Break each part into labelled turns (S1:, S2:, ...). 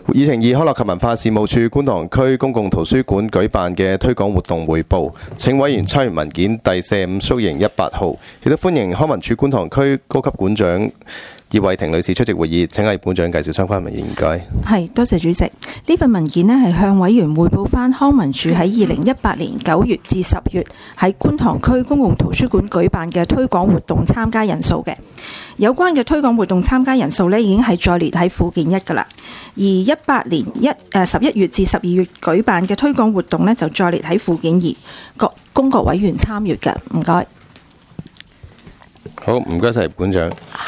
S1: 議程2，康樂及文化事務處觀塘區公共圖書館舉辦嘅推廣活動匯報，請委員參閱文件第45縮型18號，亦都歡迎康文署觀塘區高級館長葉慧婷女士出席會議。請係館長介紹相關文件，唔該。
S2: 係，多謝主席。呢份文件呢係向委員匯報翻康文署喺2018年9月至10月喺觀塘區公共圖書館舉辦嘅推廣活動參加人數嘅。有關嘅推廣活動參加人數呢已經係載列喺附件1㗎啦。而18年11月至12月舉辦嘅推廣活動呢就載列喺附件2，供各委員參閱嘅。唔該。
S1: 好，唔該晒館長。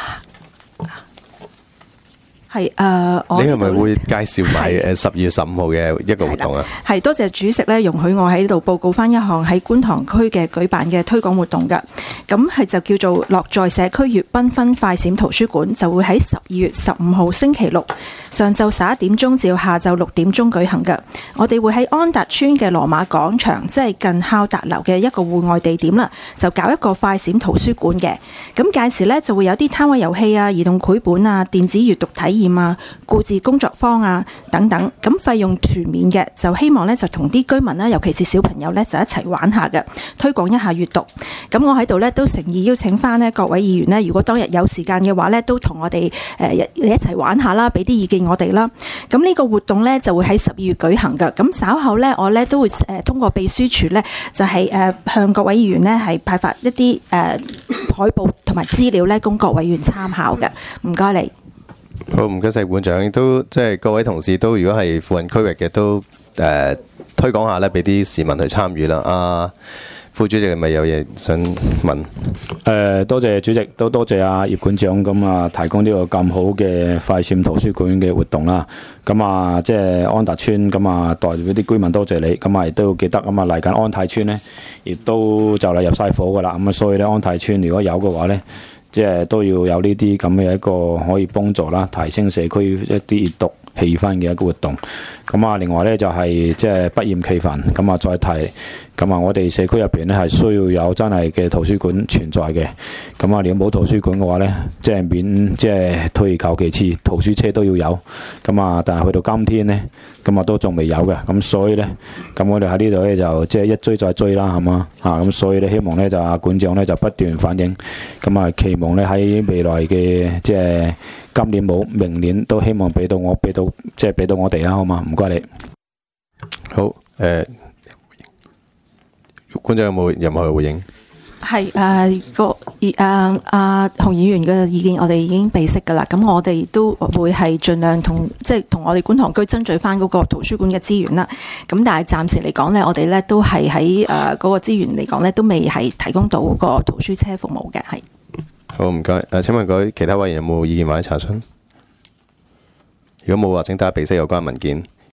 S2: 係
S1: 你係咪會介紹埋12月15號嘅一個活動啊？
S2: 係，多謝主席咧，容許我喺度報告翻一項喺觀塘區嘅舉辦嘅推廣活動㗎。咁係就叫做樂在社區粵繽紛快閃圖書館，就會喺12月15號星期六上晝11點鐘至到下晝6點鐘舉行㗎。我哋會喺安達邨嘅羅馬廣場，即係近孝達樓嘅一個戶外地點啦，就搞一個快閃圖書館嘅。咁屆時呢，就會有啲攤位遊戲啊、移動繪本啊、電子閱讀體驗啊、故事工作坊啊等等，咁費用全免嘅，就希望咧就同啲居民啦，尤其是小朋友咧就一齊玩下嘅，推廣一下閱讀。咁我喺度咧都誠意邀請翻咧各位議員咧，如果當日有時間嘅話咧，都同我哋一齊玩下啦，俾啲意見我哋啦。咁呢個活動咧就會喺12月舉行㗎。咁稍後咧我咧都會通過秘書處咧就係向各位議員咧係派發一啲海報同埋資料咧，供各位議員參考嘅。唔該你。
S1: 好，唔該晒館長，都即係各位同事都如果係附近區域嘅都推廣下咧，俾啲市民去參與啦。副主席係咪有嘢想問？
S3: 多謝主席，都多謝葉館長咁提供呢個咁好嘅快閃圖書館嘅活動啦。咁即係安達邨咁代表啲居民多謝你。咁亦都要記得嚟緊安泰邨呢，亦都就嚟入晒伙噶啦。咁所以咧安泰邨如果有嘅話呢，即係都要有呢啲咁嘅一個可以幫助啦，提升社區一啲閱讀氣氛嘅一個活動。咁另外呢，就係即係不厭其煩咁再提。咁我哋社區入邊呢係需要有真係嘅圖書館存在嘅。咁如果冇圖書館嘅話呢，即係退而求其次，圖書車都要有。咁但係去到今天呢，咁都仲未有嘅。咁所以呢，咁我哋喺呢度呢，就即係一追再追啦，係嘛咁所以呢，希望呢，就館長呢，就不斷反映。咁期望呢，喺未來嘅即係今年冇，明年都希望俾到我哋啦，好嘛？唔該你。
S1: 好，館長有冇任何嘅回應？
S2: 係洪議員嘅意見，我哋已經備悉㗎啦。咁我哋都會係盡量同我哋觀塘區爭取翻嗰個圖書館嘅資源啦。咁但係暫時嚟講呢，我哋呢都係喺嗰個資源嚟講呢，都未係提供到嗰個圖書車服務嘅。係。
S1: 好，唔該。請問各位其他委員有冇意見或者查詢？如果冇嘅話，請大家備悉有關文件。